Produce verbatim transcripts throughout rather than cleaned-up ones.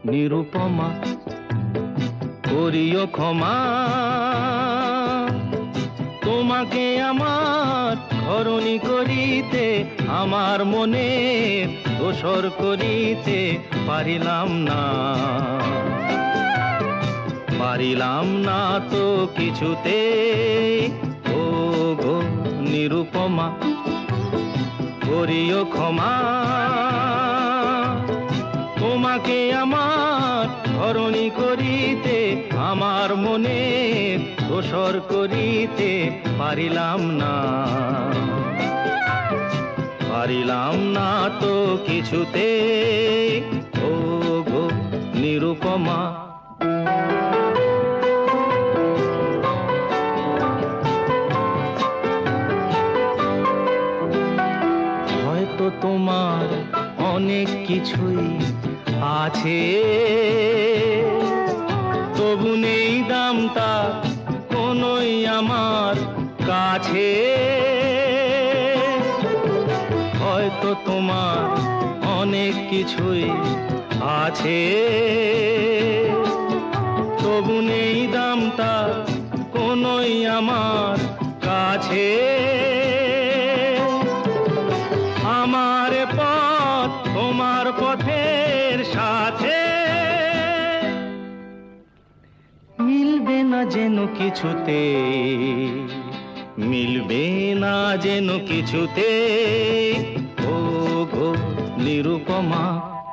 নিরুপমা করিও ক্ষমা, তোমাকে আমার ধরণী করিতে আমার মনে দোসর করিতে পারিলাম না, পারিলাম না তো কিছুতে। ও গো নিরুপমা করিও ক্ষমা, তোমাকে আমার ধরণী করিতে আমার মনে দোসর করিতে পারিলাম না, পারিলাম না তো কিছুতে। ও গো নিরুপমা হয়তো তোমার অনেক কিছুই আছে, তবু নেই দামটা কোনোই আমার কাছে। হয়তো তোমার অনেক কিছুই আছে, তবু নেই দামটা কোনোই আমার কাছে। আমার পথ তোমার পথের সাথে মিলবে না যেন কিছুতে, মিলবে না যেন কিছুতে। ও গো নিরুপমা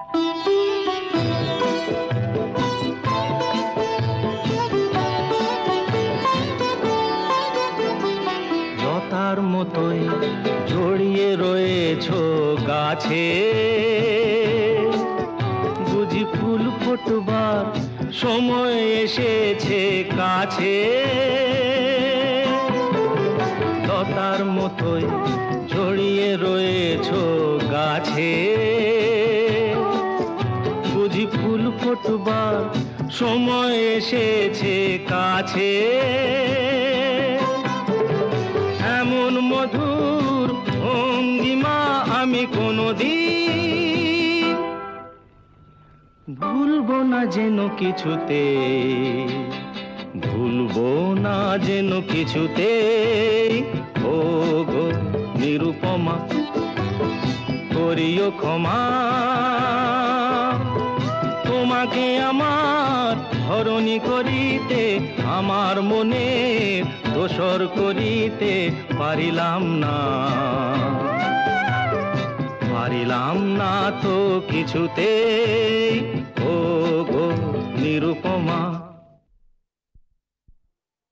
লতার মতোই জড়িয়ে রয়েছো গাছে, বুঝি ফুল ফোটবার সময় এসেছে কাছে। লতার মতোই জড়িয়ে রয়েছো গাছে, বুঝি ফুল ফোটবার সময় এসেছে কাছে। এমন মধুর ভঙ্গিমা আমি কোনোদিন ভুলবো না যেন কিছুতে, ভুলবো না যেন কিছুতে। ও গো নিরুপমা করিও ক্ষমা, তোমাকে আমার ধরণী করিতে আমার মনে দোসর করিতে পারিলাম না, পারিলাম না তো কিছুতে। ও গো নিরুপমা।